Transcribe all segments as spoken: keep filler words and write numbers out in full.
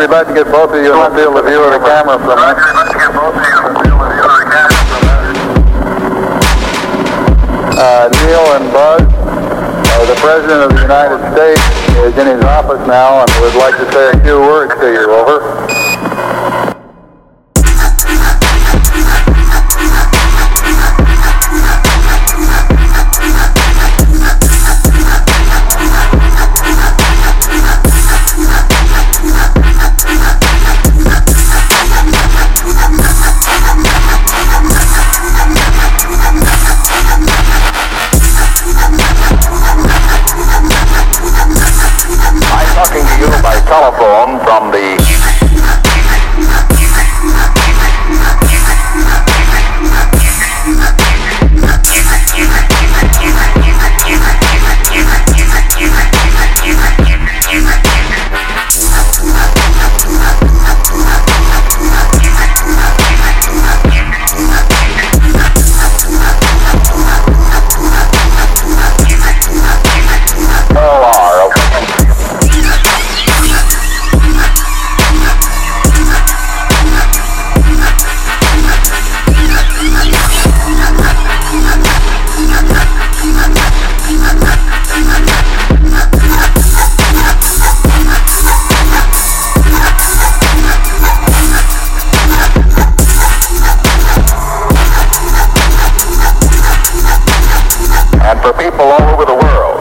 we'd like to get both of you in the field of view of the camera for a minute. Uh, Neil and Buzz, uh, the President of the United States is in his office now and would like to say a few words to you. Over. Telephone from the for people all over the world.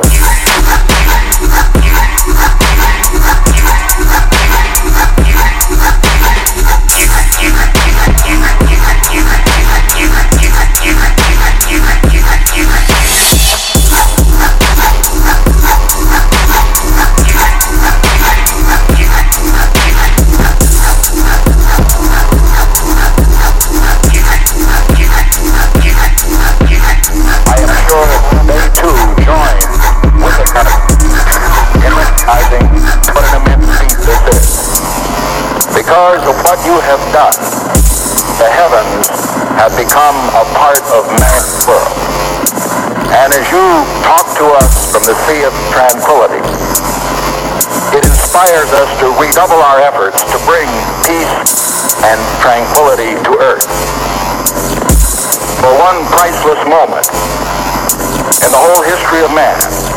Because of what you have done, the heavens have become a part of man's world. And as you talk to us from the sea of tranquility, it inspires us to redouble our efforts to bring peace and tranquility to earth. For one priceless moment in the whole history of man,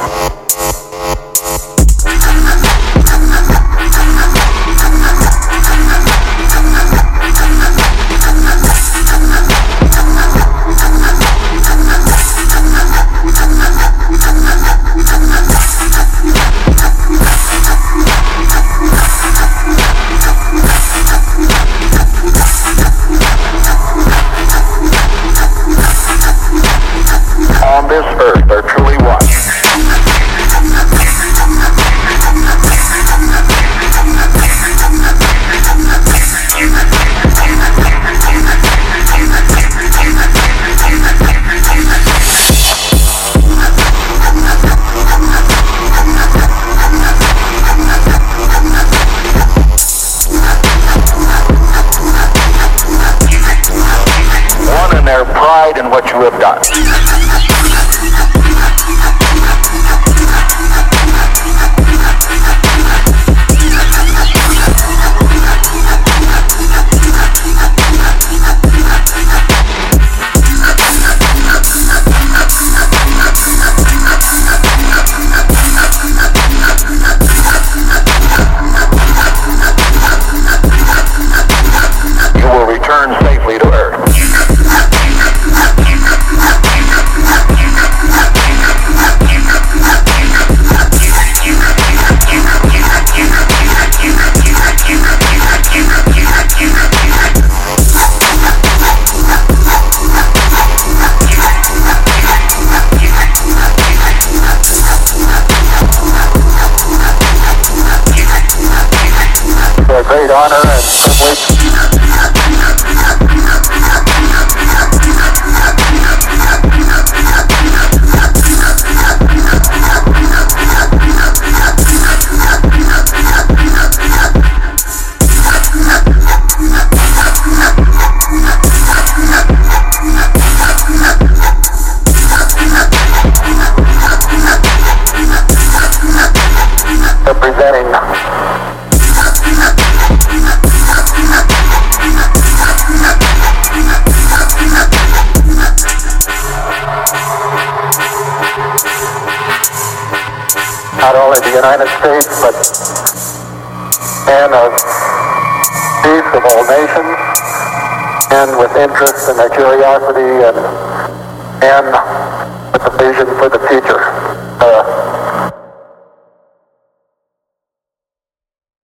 on this earth are truly one. One in their pride in what you have done. Return safely to Earth. not only the United States, but man of peace of all nations, and with interest and a curiosity and, and with a vision for the future.